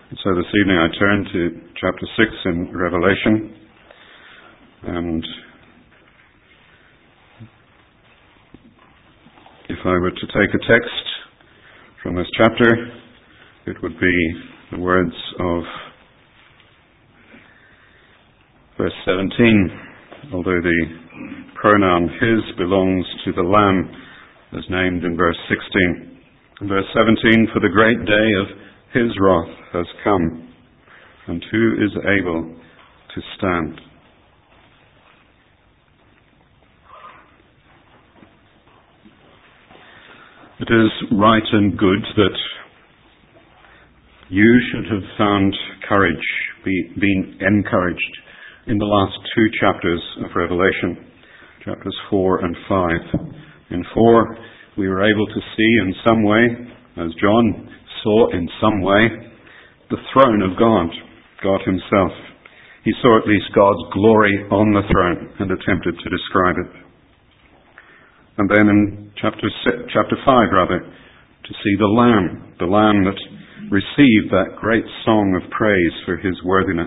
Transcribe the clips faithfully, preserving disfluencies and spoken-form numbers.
So this evening I turn to chapter six in Revelation, and if I were to take a text from this chapter, it would be the words of verse seventeen, although the pronoun his belongs to the Lamb as named in verse sixteen. In verse seventeen, for the great day of his wrath has come, and who is able to stand? It is right and good that you should have found courage, be, been encouraged in the last two chapters of Revelation, chapters four and five. In four, we were able to see in some way, as John saw in some way, the throne of God, God himself. He saw at least God's glory on the throne and attempted to describe it. And then in chapter six, chapter five, rather, to see the Lamb, the Lamb that received that great song of praise for his worthiness.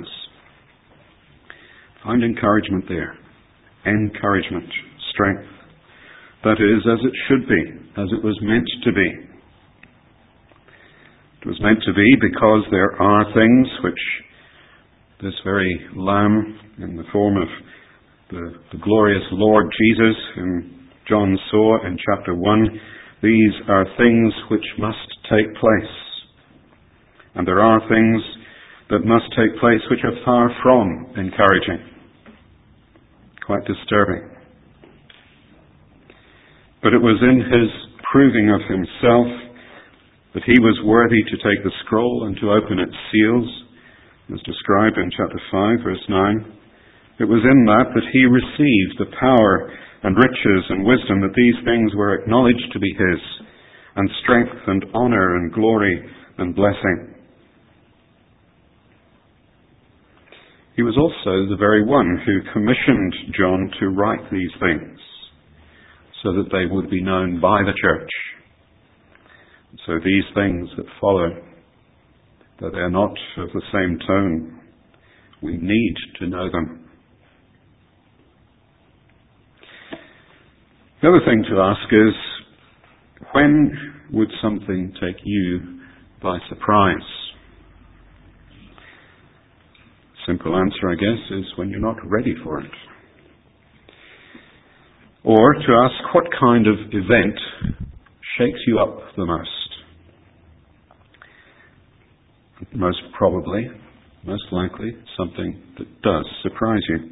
Find encouragement there. Encouragement, strength. That is as it should be, as it was meant to be. It was meant to be because there are things which this very Lamb, in the form of the, the glorious Lord Jesus, whom John saw in chapter one, these are things which must take place. And there are things that must take place which are far from encouraging, quite disturbing. But it was in his proving of himself that he was worthy to take the scroll and to open its seals, as described in chapter five, verse nine. It was in that that he received the power and riches and wisdom, that these things were acknowledged to be his, and strength and honor and glory and blessing. He was also the very one who commissioned John to write these things, so that they would be known by the church. So these things that follow, that they are not of the same tone, we need to know them. The other thing to ask is, when would something take you by surprise? Simple answer, I guess, is when you're not ready for it. Or to ask, what kind of event shakes you up the most? Most probably, most likely, something that does surprise you.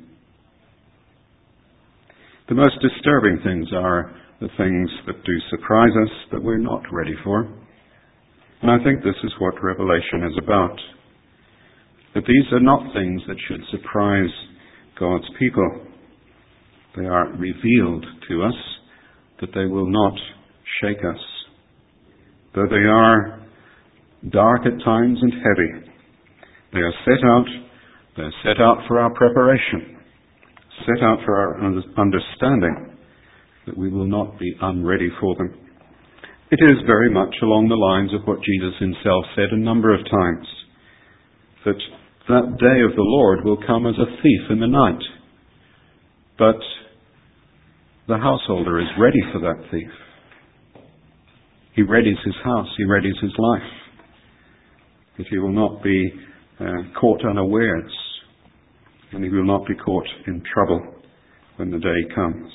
The most disturbing things are the things that do surprise us, that we're not ready for. And I think this is what Revelation is about. That these are not things that should surprise God's people. They are revealed to us, that they will not shake us. Though they are dark at times and heavy, they are set out, they are set out for our preparation, set out for our understanding, that we will not be unready for them. It is very much along the lines of what Jesus himself said a number of times, that that day of the Lord will come as a thief in the night. But the householder is ready for that thief. He readies his house, he readies his life, that he will not be uh, caught unawares, and he will not be caught in trouble when the day comes.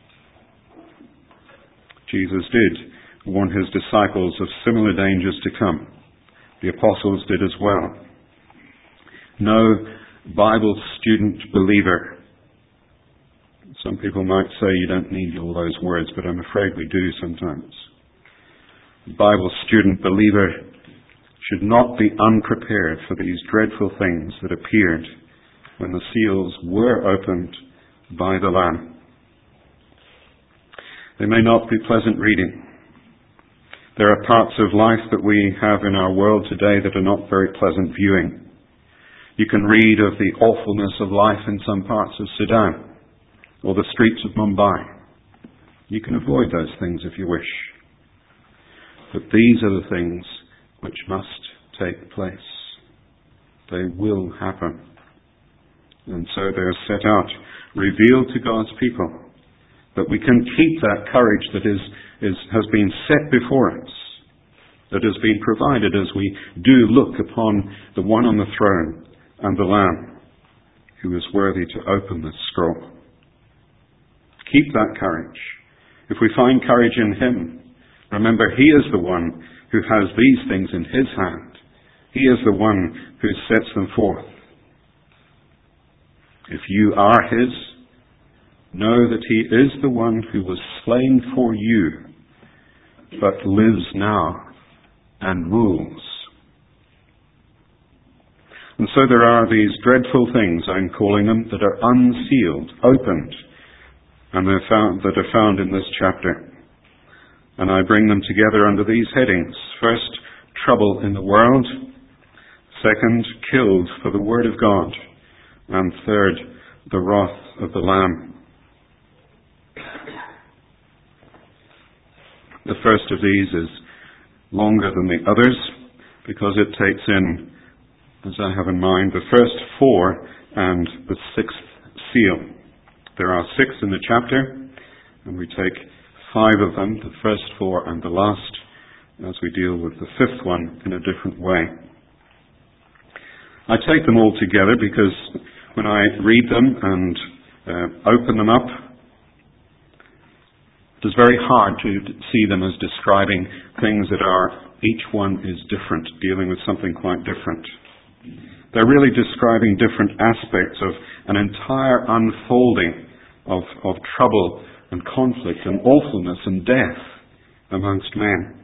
Jesus did warn his disciples of similar dangers to come. The apostles did as well. No Bible student believer. Some people might say you don't need all those words, but I'm afraid we do sometimes. The Bible student believer should not be unprepared for these dreadful things that appeared when the seals were opened by the Lamb. They may not be pleasant reading. There are parts of life that we have in our world today that are not very pleasant viewing. You can read of the awfulness of life in some parts of Sudan or the streets of Mumbai. You can avoid those things if you wish. But these are the things which must take place. They will happen. And so they're set out, revealed to God's people, that we can keep that courage that is, is, has been set before us, that has been provided as we do look upon the one on the throne and the Lamb who is worthy to open this scroll. Keep that courage. If we find courage in Him, remember He is the one who has these things in His hand. He is the one who sets them forth. If you are His, know that He is the one who was slain for you, but lives now and rules. And so there are these dreadful things, I'm calling them, that are unsealed, opened, and they're found, that are found in this chapter. And I bring them together under these headings. First, trouble in the world. Second, killed for the word of God. And third, the wrath of the Lamb. The first of these is longer than the others because it takes in, as I have in mind, the first four and the sixth seal. There are six in the chapter, and we take five of them, the first four and the last, as we deal with the fifth one in a different way. I take them all together because when I read them and uh, open them up, it is very hard to see them as describing things that are, each one is different, dealing with something quite different. They're really describing different aspects of an entire unfolding of, of trouble and conflict and awfulness and death amongst men.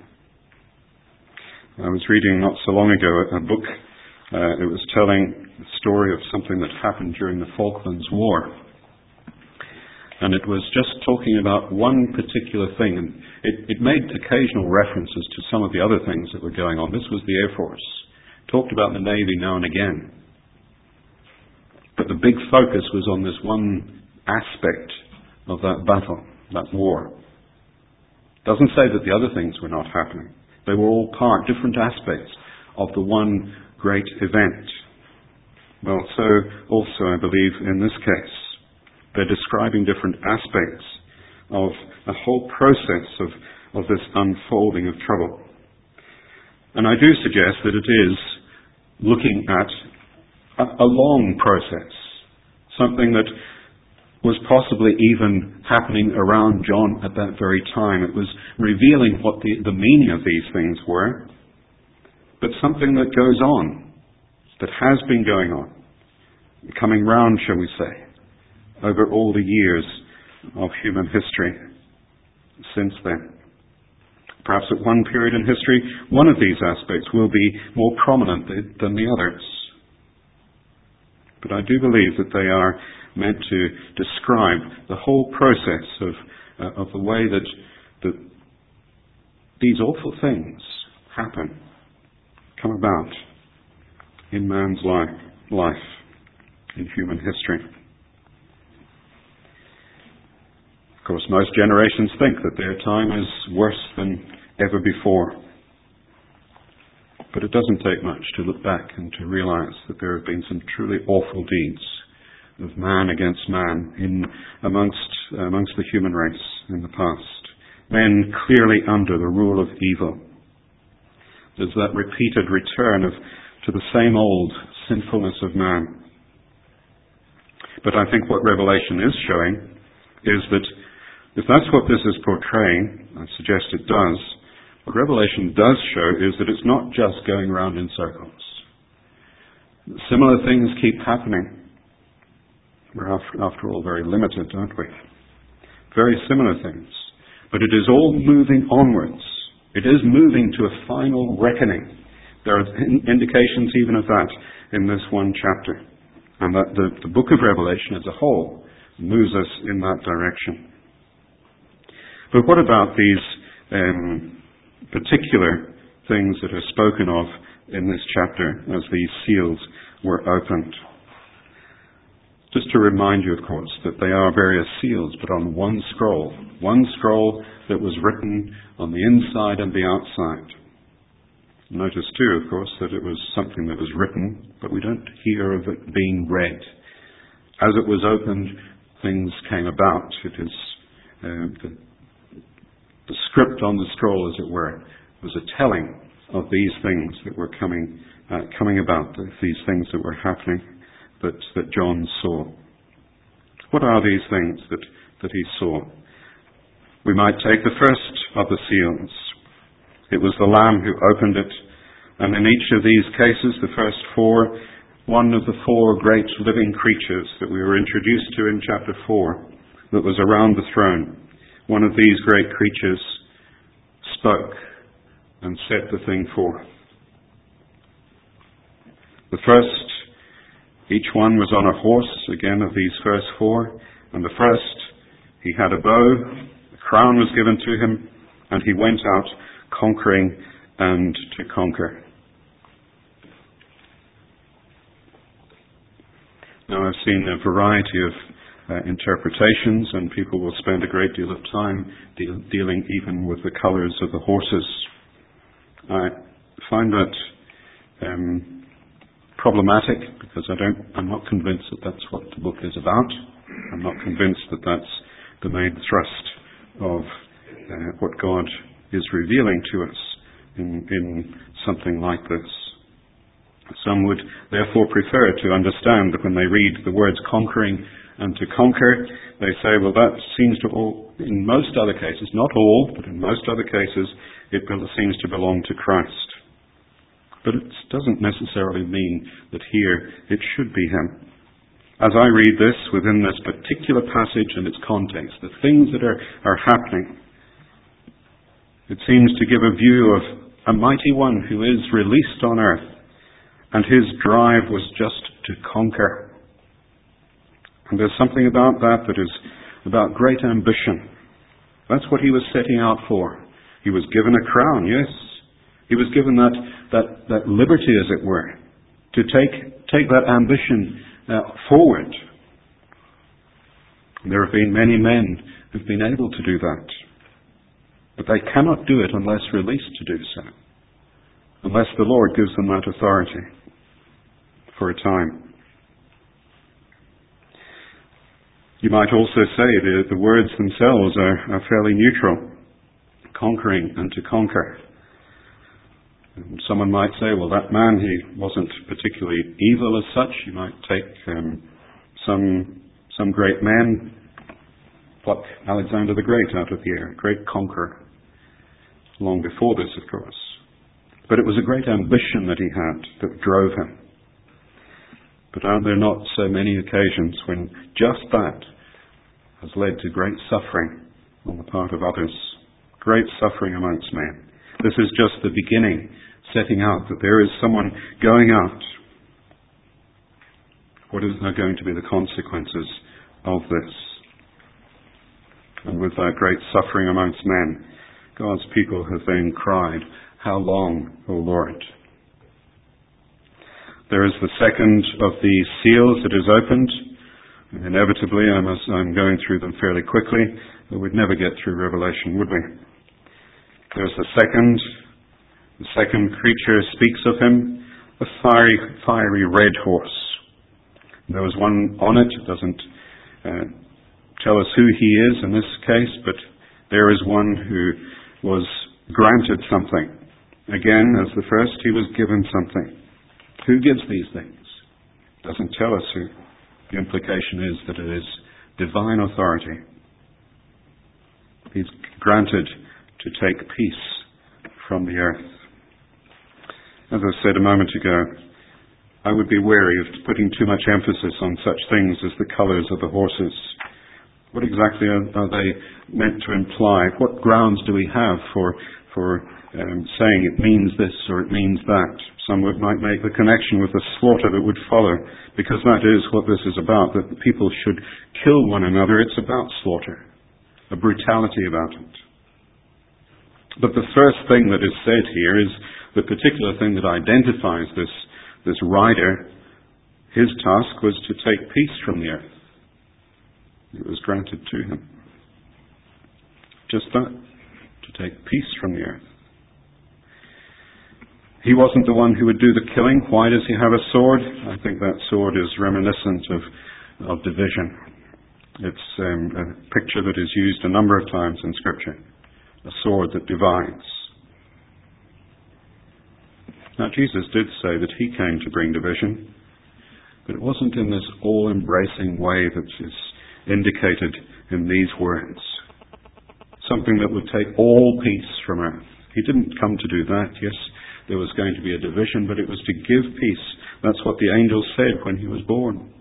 I was reading not so long ago a book. Uh, it was telling the story of something that happened during the Falklands War. And it was just talking about one particular thing. And it, it made occasional references to some of the other things that were going on. This was the Air Force. Talked about the Navy now and again. But the big focus was on this one aspect of that battle, that war. Doesn't say that the other things were not happening. They were all part, different aspects of the one great event. Well, so also I believe in this case, they're describing different aspects of a whole process of, of this unfolding of trouble. And I do suggest that it is looking at a, a long process, something that was possibly even happening around John at that very time. It was revealing what the, the meaning of these things were, but something that goes on, that has been going on, coming round, shall we say, over all the years of human history since then. Perhaps at one period in history, one of these aspects will be more prominent than the others. But I do believe that they are meant to describe the whole process of, uh, of the way that, that these awful things happen, come about in man's life, life in human history. Of course, most generations think that their time is worse than ever before. But it doesn't take much to look back and to realize that there have been some truly awful deeds of man against man in amongst amongst the human race in the past. Men clearly under the rule of evil. There's that repeated return of to the same old sinfulness of man. But I think what Revelation is showing is that if that's what this is portraying, I suggest it does, what Revelation does show is that it's not just going round in circles. Similar things keep happening. We're after, after all very limited, aren't we? Very similar things. But it is all moving onwards. It is moving to a final reckoning. There are in- indications even of that in this one chapter. And that the, the book of Revelation as a whole moves us in that direction. But what about these um, particular things that are spoken of in this chapter as these seals were opened? Just to remind you, of course, that they are various seals, but on one scroll. One scroll that was written on the inside and the outside. Notice too, of course, that it was something that was written, but we don't hear of it being read. As it was opened, things came about. It is uh, the, the script on the scroll, as it were, was a telling of these things that were coming uh, coming about, these things that were happening that, that John saw. What are these things that, that he saw? We might take the first of the seals. It was the Lamb who opened it, and in each of these cases, the first four, one of the four great living creatures that we were introduced to in chapter four, that was around the throne, one of these great creatures spoke and set the thing forth. The first, each one was on a horse, again of these first four, and the first, he had a bow, a crown was given to him, and he went out conquering and to conquer. Now, I've seen a variety of uh, interpretations, and people will spend a great deal of time deal, dealing even with the colours of the horses. I find that um, problematic because I don't, I'm not convinced that that's what the book is about. I'm not convinced that that's the main thrust of uh, what God is revealing to us in, in something like this. Some would therefore prefer to understand that when they read the words conquering and to conquer, they say, well, that seems to all, in most other cases, not all, but in most other cases, it seems to belong to Christ. But it doesn't necessarily mean that here it should be him. As I read this within this particular passage and its context, the things that are, are happening, it seems to give a view of a mighty one who is released on earth, and his drive was just to conquer. And there's something about that that is about great ambition. That's what he was setting out for. He was given a crown, yes. He was given that, that, that liberty, as it were, to take, take that ambition uh, forward. There have been many men who've been able to do that. But they cannot do it unless released to do so. Unless the Lord gives them that authority for a time. You might also say that the words themselves are, are fairly neutral. Conquering and to conquer. And someone might say, well, that man, he wasn't particularly evil as such. You might take um, some some great men, pluck Alexander the Great out of the air, a great conqueror. Long before this, of course. But it was a great ambition that he had that drove him. But are there not so many occasions when just that has led to great suffering on the part of others? Great suffering amongst men. This is just the beginning, setting out that there is someone going out. What is now going to be the consequences of this? And with that great suffering amongst men, God's people have then cried, how long, O Lord? There is the second of the seals that is opened. Inevitably, I must, I'm going through them fairly quickly, but we'd never get through Revelation, would we? There's the second. The second creature speaks of him, a fiery, fiery red horse. There was one on it. It doesn't uh, tell us who he is in this case, but there is one who was granted something. Again, as the first, he was given something. Who gives these things? Doesn't tell us who. The implication is that it is divine authority. He's granted to take peace from the earth. As I said a moment ago, I would be wary of putting too much emphasis on such things as the colours of the horses. What exactly are, are they meant to imply? What grounds do we have for for um, saying it means this or it means that? Some would, might make the connection with the slaughter that would follow, because that is what this is about, that people should kill one another. It's about slaughter, a brutality about it. But the first thing that is said here is the particular thing that identifies this, this rider. His task was to take peace from the earth. It was granted to him. Just that, to take peace from the earth. He wasn't the one who would do the killing. Why does he have a sword? I think that sword is reminiscent of, of division. It's um, a picture that is used a number of times in Scripture. A sword that divides. Now, Jesus did say that he came to bring division, but it wasn't in this all-embracing way that is indicated in these words. Something that would take all peace from earth. He didn't come to do that. Yes, there was going to be a division, but it was to give peace. That's what the angel said when he was born.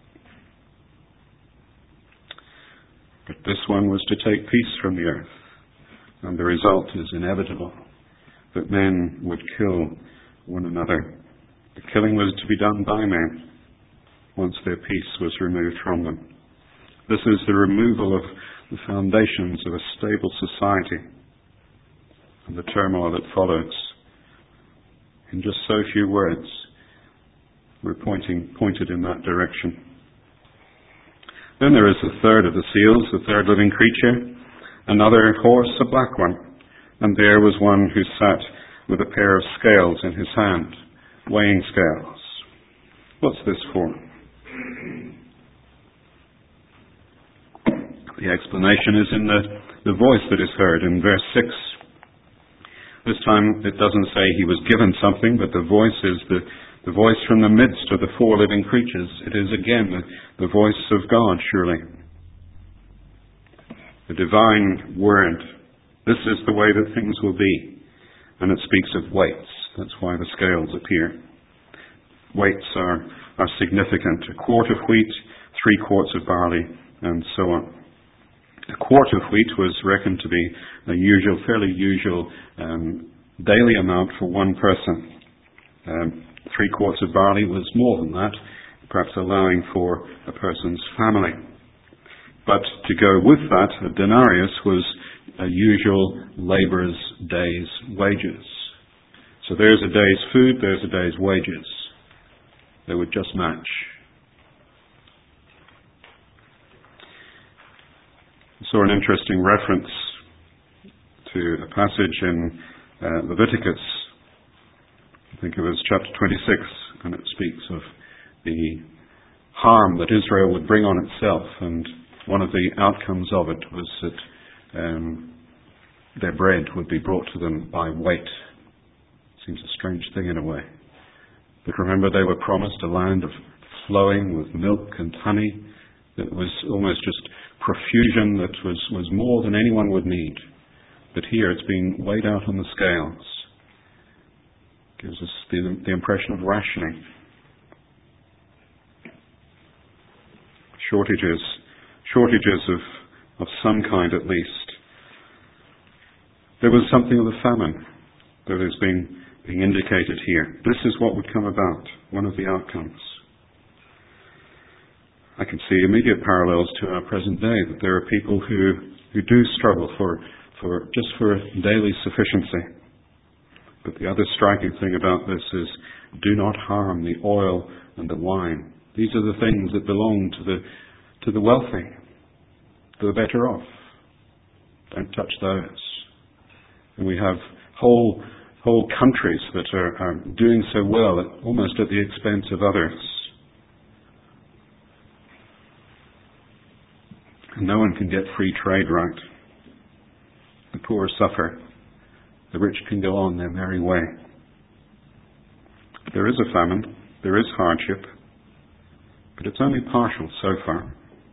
But this one was to take peace from the earth. And the result is inevitable, that men would kill one another. The killing was to be done by men once their peace was removed from them. This is the removal of the foundations of a stable society and the turmoil that follows. In just so few words, we're pointing, pointed in that direction. Then there is the third of the seals, the third living creature, another horse, a black one, and there was one who sat with a pair of scales in his hand, weighing scales. What's this for? The explanation is in the, the voice that is heard in verse six. This time it doesn't say he was given something, but the voice is the, the voice from the midst of the four living creatures. It is again the, the voice of God, surely. The divine word. This is the way that things will be. And it speaks of weights. That's why the scales appear. Weights are, are significant. A quart of wheat, three quarts of barley, and so on. A quart of wheat was reckoned to be a usual, fairly usual um, daily amount for one person. Um, three quarts of barley was more than that, perhaps allowing for a person's family. But to go with that, a denarius was a usual labourer's day's wages. So there's a day's food, there's a day's wages. They would just match. I saw an interesting reference to a passage in uh, Leviticus. I think it was chapter twenty-six, and it speaks of the harm that Israel would bring on itself, and one of the outcomes of it was that um, their bread would be brought to them by weight. Seems a strange thing in a way. But remember, they were promised a land of flowing with milk and honey. It was almost just profusion that was, was more than anyone would need. But here it's been weighed out on the scales. Gives us the, the impression of rationing. Shortages. Shortages of, of some kind at least. There was something of a famine that has been being indicated here. This is what would come about, one of the outcomes. I can see immediate parallels to our present day, that there are people who, who do struggle for, for just for daily sufficiency. But the other striking thing about this is, do not harm the oil and the wine. These are the things that belong to the to the wealthy, to the better off. Don't touch those. And we have whole whole countries that are, are doing so well, at, almost at the expense of others. And no one can get free trade right. The poor suffer. The rich can go on their merry way. There is a famine. There is hardship. But it's only partial so far.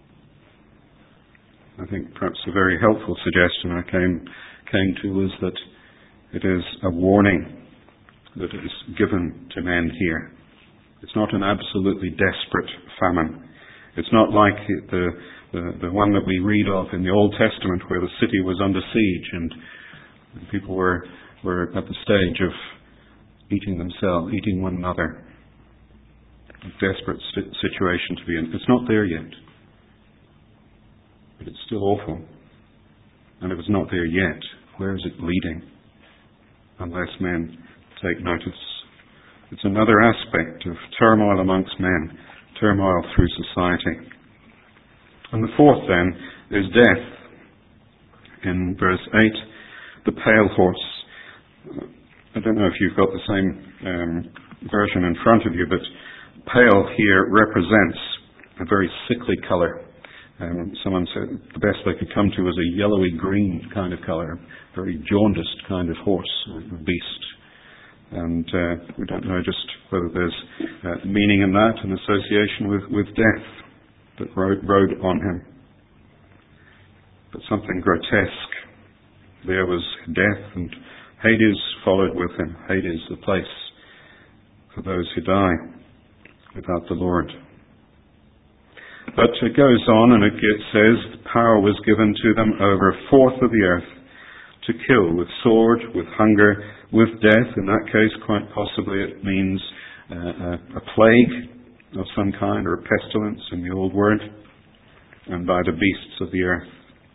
I think perhaps a very helpful suggestion I came, came to was that it is a warning that is given to men here. It's not an absolutely desperate famine. It's not like the, the, the one that we read of in the Old Testament where the city was under siege and people were, were at the stage of eating themselves, eating one another. A desperate situation to be in. It's not there yet. But it's still awful. And if it's not there yet, where is it leading? Unless men take notice. It's another aspect of turmoil amongst men, turmoil through society. And the fourth then is death. In verse eight, the pale horse. I don't know if you've got the same um, version in front of you, but pale here represents a very sickly colour. Um, someone said the best they could come to was a yellowy green kind of colour, very jaundiced kind of horse or beast. And uh, we don't know just whether there's uh, meaning in that, an association with, with death that rode, rode on him. But something grotesque. There was death, and Hades followed with him. Hades, the place for those who die without the Lord. But it goes on and it says, power was given to them over a fourth of the earth to kill with sword, with hunger, with death. In that case, quite possibly it means uh, a, a plague of some kind, or a pestilence in the old word, and by the beasts of the earth.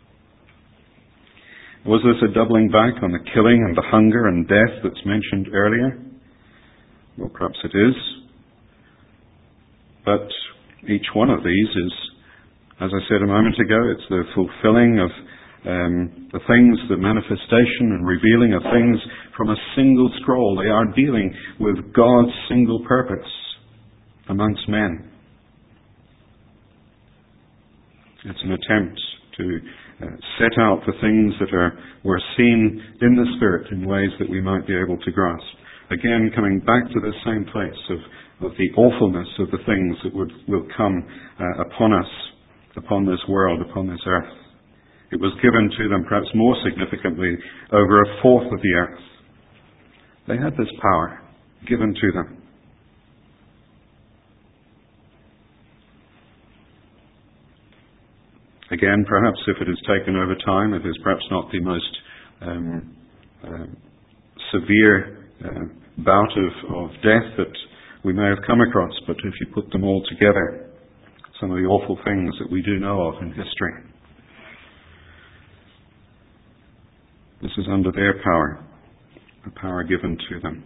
Was this a doubling back on the killing and the hunger and death that's mentioned earlier? Well, perhaps it is. But each one of these is, as I said a moment ago, it's the fulfilling of um, the things, the manifestation and revealing of things from a single scroll. They are dealing with God's single purpose amongst men. It's an attempt to uh, set out the things that are were seen in the Spirit in ways that we might be able to grasp. Again, coming back to the same place of, of the awfulness of the things that would will come uh, upon us, upon this world, upon this earth. It was given to them, perhaps more significantly, over a fourth of the earth. They had this power given to them. Again, perhaps if it is taken over time, it is perhaps not the most um, uh, severe uh, bout of, of death that we may have come across, but if you put them all together, some of the awful things that we do know of in history. This is under their power, the power given to them.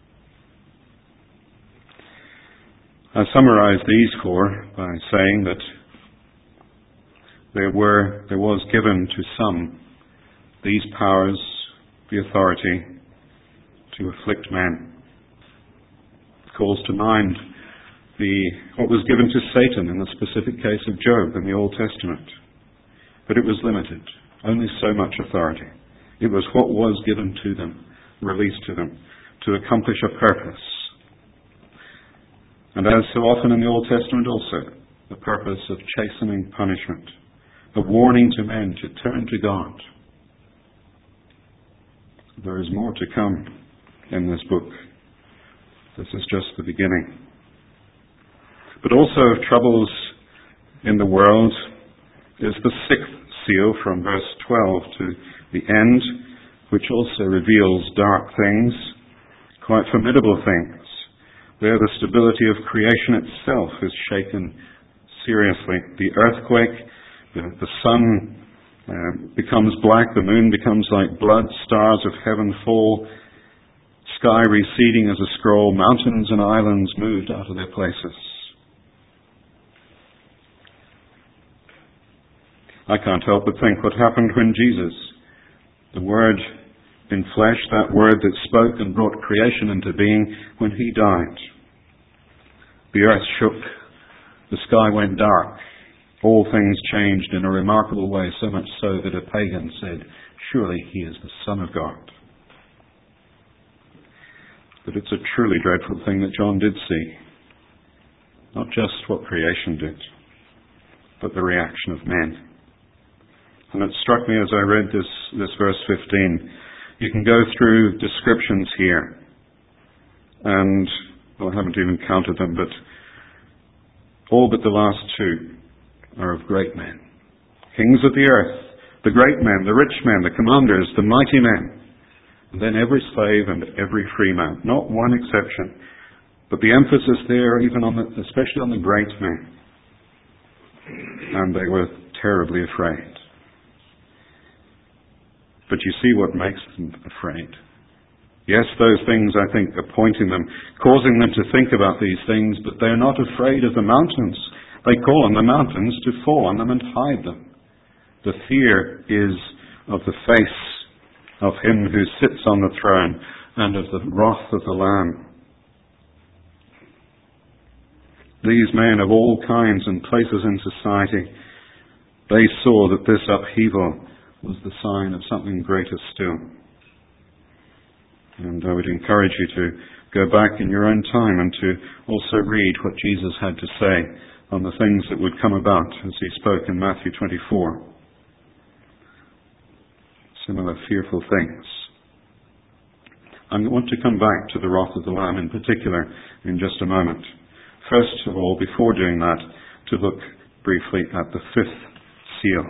I summarize these four by saying that there were, there was given to some these powers, the authority to afflict man. It calls to mind the what was given to Satan in the specific case of Job in the Old Testament. But it was limited, only so much authority. It was what was given to them, released to them, to accomplish a purpose. And as so often in the Old Testament also, the purpose of chastening punishment, of warning to men to turn to God. There is more to come in this book. This is just the beginning. But also of troubles in the world is the sixth seal from verse twelve to the end, which also reveals dark things, quite formidable things. There the stability of creation itself is shaken seriously. The earthquake, the, the sun uh, becomes black, the moon becomes like blood, stars of heaven fall, sky receding as a scroll, mountains and islands moved out of their places. I can't help but think what happened when Jesus, the Word in flesh, that Word that spoke and brought creation into being, when He died. The earth shook, the sky went dark, all things changed in a remarkable way, so much so that a pagan said, surely He is the Son of God. But it's a truly dreadful thing that John did see. Not just what creation did, but the reaction of men. And it struck me as I read this, this verse fifteen. You can go through descriptions here. And, well, I haven't even counted them, but all but the last two are of great men. Kings of the earth, the great men, the rich men, the commanders, the mighty men. And then every slave and every free man. Not one exception. But the emphasis there, even on the, especially on the great men. And they were terribly afraid. But you see what makes them afraid. Yes, those things, I think, are pointing them, causing them to think about these things, but they're not afraid of the mountains. They call on the mountains to fall on them and hide them. The fear is of the face of Him who sits on the throne and of the wrath of the Lamb. These men of all kinds and places in society, they saw that this upheaval was the sign of something greater still. And I would encourage you to go back in your own time and to also read what Jesus had to say on the things that would come about as he spoke in Matthew twenty-four. Similar fearful things. I want to come back to the wrath of the Lamb in particular in just a moment. First of all, before doing that, to look briefly at the fifth seal.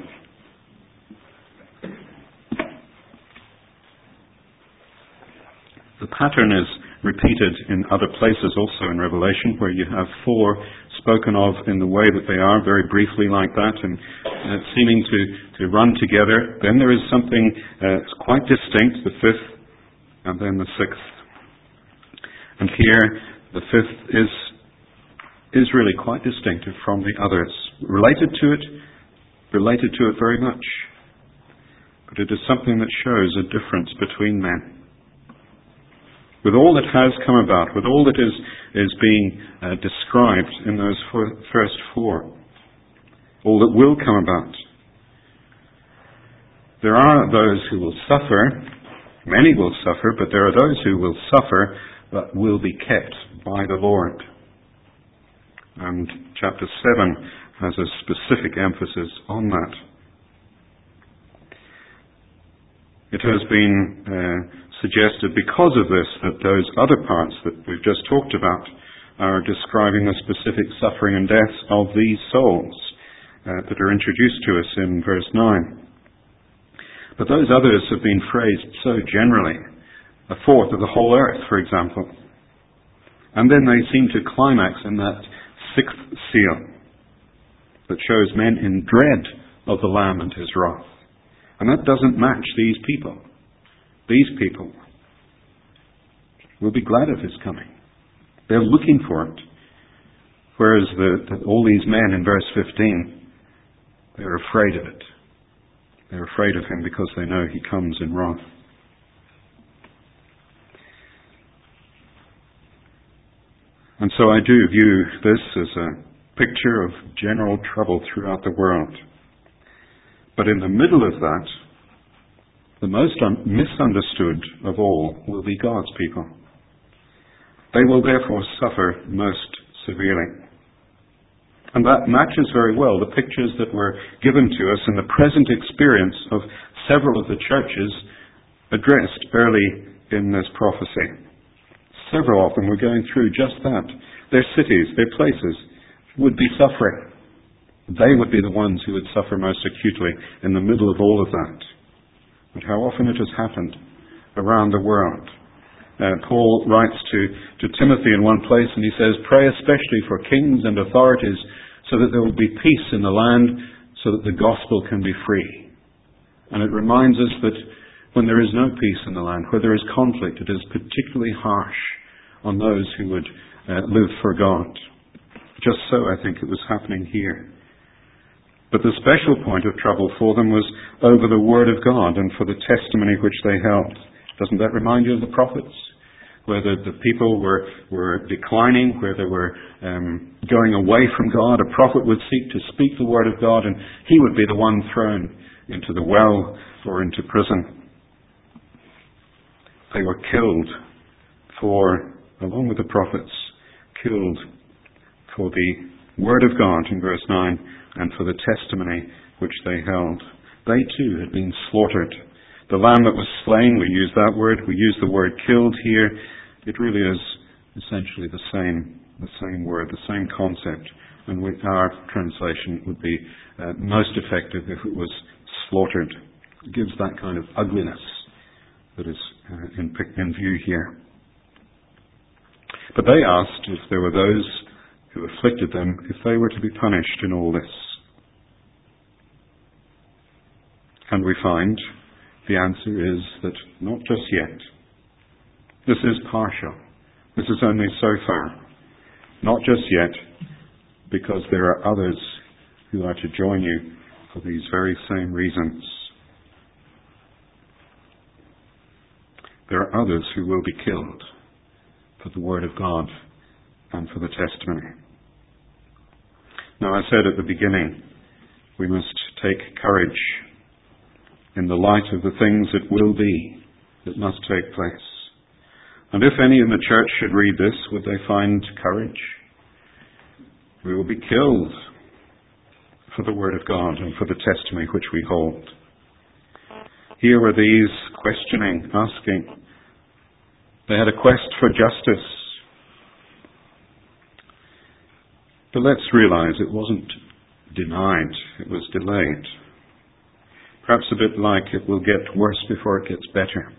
The pattern is repeated in other places also in Revelation, where you have four spoken of in the way that they are, very briefly like that, and uh, seeming to, to run together. Then there is something uh, quite distinct, the fifth, and then the sixth. And here, the fifth is is really quite distinctive from the others. Related to it, related to it very much. But it is something that shows a difference between men. With all that has come about, with all that is, is being uh, described in those four, first four, all that will come about, there are those who will suffer, many will suffer, but there are those who will suffer but will be kept by the Lord. And chapter seven has a specific emphasis on that. It has been uh, suggested because of this that those other parts that we've just talked about are describing the specific suffering and death of these souls uh, that are introduced to us in verse nine. But those others have been phrased so generally, a fourth of the whole earth, for example. And then they seem to climax in that sixth seal that shows men in dread of the Lamb and his wrath. And that doesn't match these people. These people will be glad of his coming. They're looking for it. Whereas the, the, all these men in verse fifteen, they're afraid of it. They're afraid of him because they know he comes in wrath. And so I do view this as a picture of general trouble throughout the world. But in the middle of that, the most un- misunderstood of all will be God's people. They will therefore suffer most severely. And that matches very well the pictures that were given to us in the present experience of several of the churches addressed early in this prophecy. Several of them were going through just that. Their cities, their places would be suffering. They would be the ones who would suffer most acutely in the middle of all of that. But how often it has happened around the world. Uh, Paul writes to, to Timothy in one place and he says, "Pray especially for kings and authorities so that there will be peace in the land, so that the gospel can be free." And it reminds us that when there is no peace in the land, where there is conflict, it is particularly harsh on those who would uh, live for God. Just so I think it was happening here. But the special point of trouble for them was over the Word of God and for the testimony which they held. Doesn't that remind you of the prophets? Where the, the people were, were declining, where they were um, going away from God, a prophet would seek to speak the Word of God and he would be the one thrown into the well or into prison. They were killed for, along with the prophets, killed for the Word of God in verse nine and for the testimony which they held. They too had been slaughtered. The lamb that was slain, we use that word, we use the word killed here. It really is essentially the same, the same word, the same concept. And we, our translation would be uh, most effective if it was slaughtered. It gives that kind of ugliness that is uh, in, in view here. But they asked if there were those who afflicted them, if they were to be punished in all this. And we find the answer is that not just yet. This is partial. This is only so far. Not just yet, because there are others who are to join you for these very same reasons. There there are others who will be killed for the word of God and for the testimony. Now, I said at the beginning, we must take courage in the light of the things that will be, that must take place. And if any in the church should read this, would they find courage? We will be killed for the word of God and for the testimony which we hold. Here were these questioning, asking. They had a quest for justice. But let's realize it wasn't denied, it was delayed. Perhaps a bit like it will get worse before it gets better.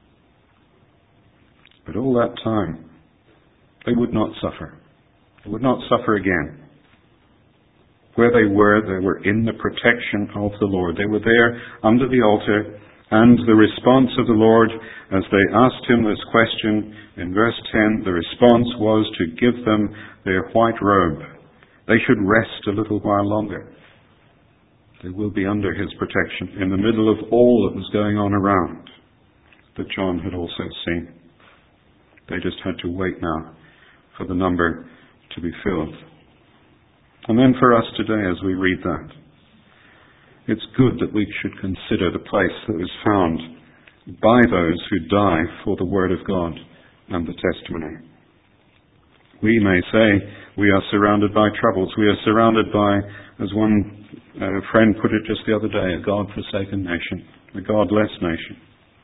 But all that time, they would not suffer. They would not suffer again. Where they were, they were in the protection of the Lord. They were there under the altar, and the response of the Lord, as they asked him this question in verse ten, the response was to give them their white robe. They should rest a little while longer. They will be under his protection in the middle of all that was going on around that John had also seen. They just had to wait now for the number to be filled. And then for us today, as we read that, it's good that we should consider the place that is found by those who die for the word of God and the testimony. We may say we are surrounded by troubles. We are surrounded by, as one uh, friend put it just the other day, a God-forsaken nation, a godless nation.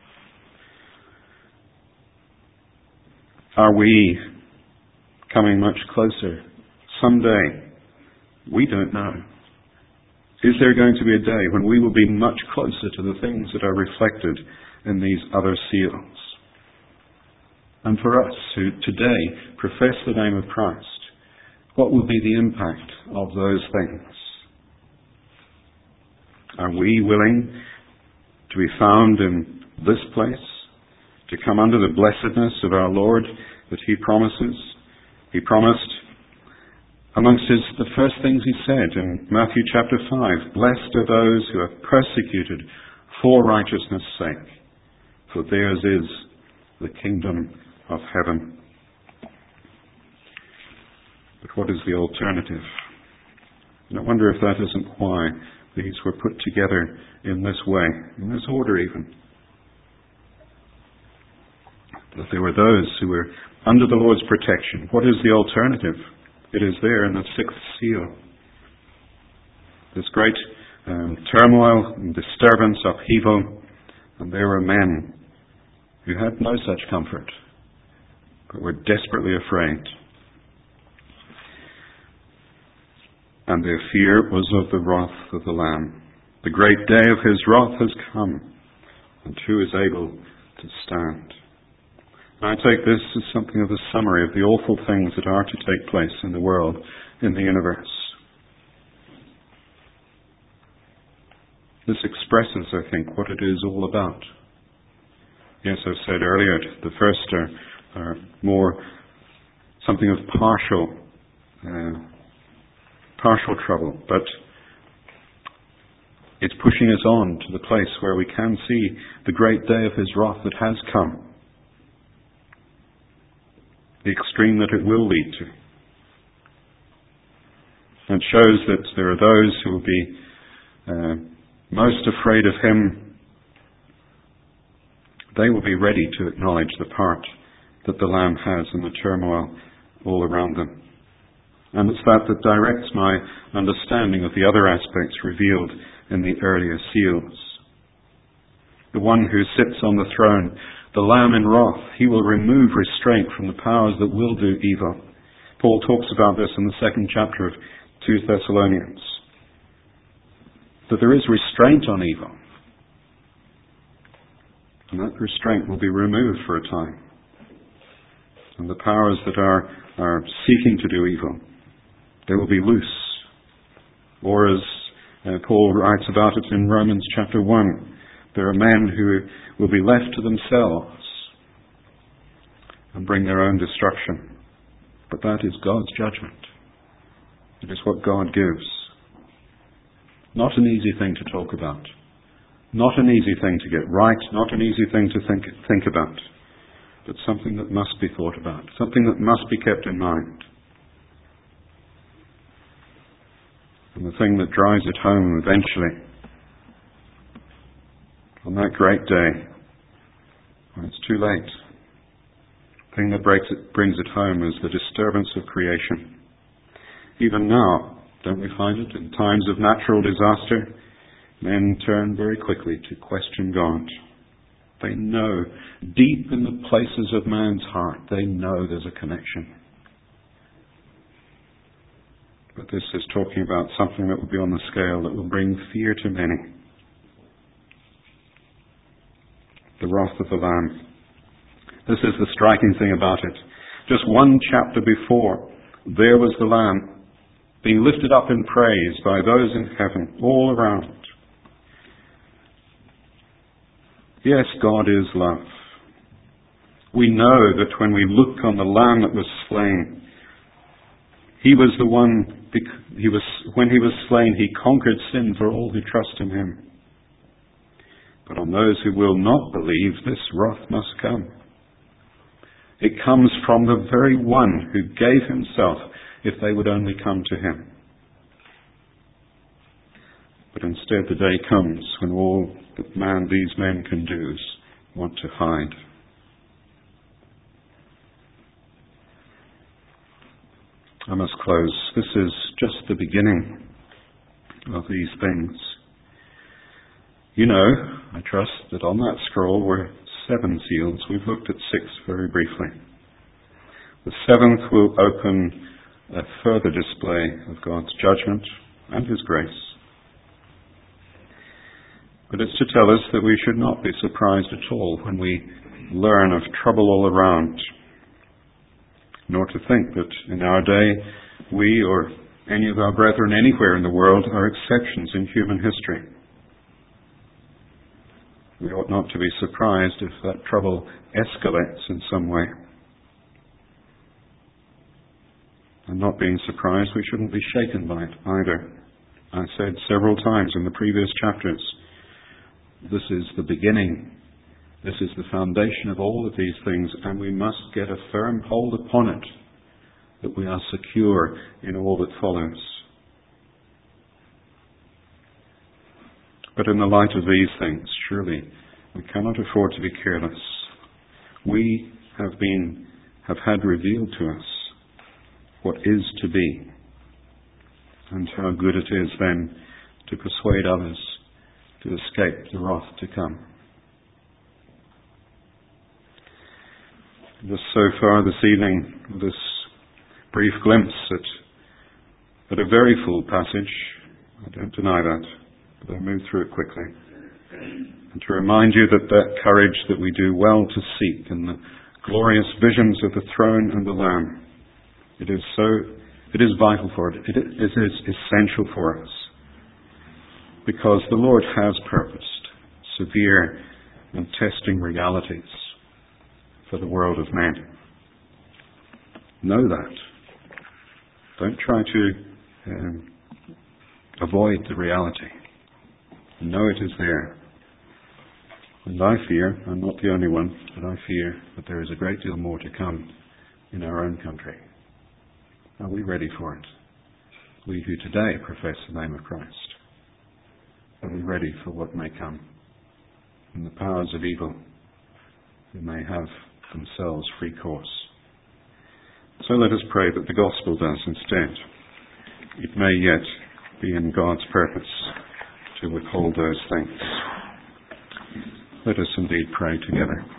Are we coming much closer someday? We don't know. Is there going to be a day when we will be much closer to the things that are reflected in these other seals? And for us who today profess the name of Christ, what will be the impact of those things? Are we willing to be found in this place, to come under the blessedness of our Lord that he promises? He promised, amongst his, the first things he said in Matthew chapter five, blessed are those who are persecuted for righteousness' sake, for theirs is the kingdom of heaven. But what is the alternative? And I wonder if that isn't why these were put together in this way, in this order even. That there were those who were under the Lord's protection. What is the alternative? It is there in the sixth seal. This great um, turmoil and disturbance, upheaval, and there were men who had no such comfort, but were desperately afraid. And their fear was of the wrath of the Lamb. The great day of his wrath has come, and who is able to stand? I take this as something of a summary of the awful things that are to take place in the world, in the universe. This expresses, I think, what it is all about. Yes, I've said earlier, the first are, are more something of partial, uh, partial trouble, but it's pushing us on to the place where we can see the great day of his wrath that has come. The extreme that it will lead to. And shows that there are those who will be uh, most afraid of him. They will be ready to acknowledge the part that the Lamb has in the turmoil all around them. And it's that that directs my understanding of the other aspects revealed in the earlier seals. The one who sits on the throne, the Lamb in wrath, he will remove restraint from the powers that will do evil. Paul talks about this in the second chapter of Second Thessalonians. That there is restraint on evil. And that restraint will be removed for a time. And the powers that are, are seeking to do evil, they will be loose. Or as uh, Paul writes about it in Romans chapter one, there are men who will be left to themselves and bring their own destruction. But that is God's judgment. It is what God gives. Not an easy thing to talk about. Not an easy thing to get right. Not an easy thing to think, think about. but something that must be thought about, something that must be kept in mind. And the thing that drives it home eventually, on that great day, when it's too late, the thing that breaks it, brings it home is the disturbance of creation. Even now, don't we find it? In times of natural disaster, men turn very quickly to question God. They know, deep in the places of man's heart, they know there's a connection. But this is talking about something that will be on the scale that will bring fear to many. The wrath of the Lamb. This is the striking thing about it. Just one chapter before, there was the Lamb being lifted up in praise by those in heaven, all around. Yes, God is love. We know that when we look on the Lamb that was slain, He was the one, he was, when He was slain, He conquered sin for all who trust in Him. But on those who will not believe, this wrath must come. It comes from the very one who gave Himself, if they would only come to Him. But instead the day comes when all that man, these men can do is want to hide. I must close. This is just the beginning of these things. You know, I trust that on that scroll were seven seals. We've looked at six very briefly. The seventh will open a further display of God's judgment and His grace. But it's to tell us that we should not be surprised at all when we learn of trouble all around, nor to think that in our day we or any of our brethren anywhere in the world are exceptions in human history. We ought not to be surprised if that trouble escalates in some way. And not being surprised, we shouldn't be shaken by it either. I said several times in the previous chapters, this is the beginning. This is the foundation of all of these things, and we must get a firm hold upon it, that we are secure in all that follows. But in the light of these things, surely we cannot afford to be careless. We have been, have had revealed to us what is to be, and how good it is then to persuade others to escape the wrath to come. Just so far this evening, this brief glimpse at, at a very full passage. I don't deny that, but I move through it quickly. And to remind you that that courage that we do well to seek in the glorious visions of the throne and the Lamb, it is so, it is vital for it. It is essential for us. Because the Lord has purposed severe and testing realities for the world of men. Know that. Don't try to um, avoid the reality. Know it is there. And I fear, I'm not the only one, but I fear that there is a great deal more to come in our own country. Are we ready for it? We who today profess the name of Christ. Are we ready for what may come? And the powers of evil who may have themselves free course. So let us pray that the gospel does instead. It may yet be in God's purpose to withhold those things. Let us indeed pray together.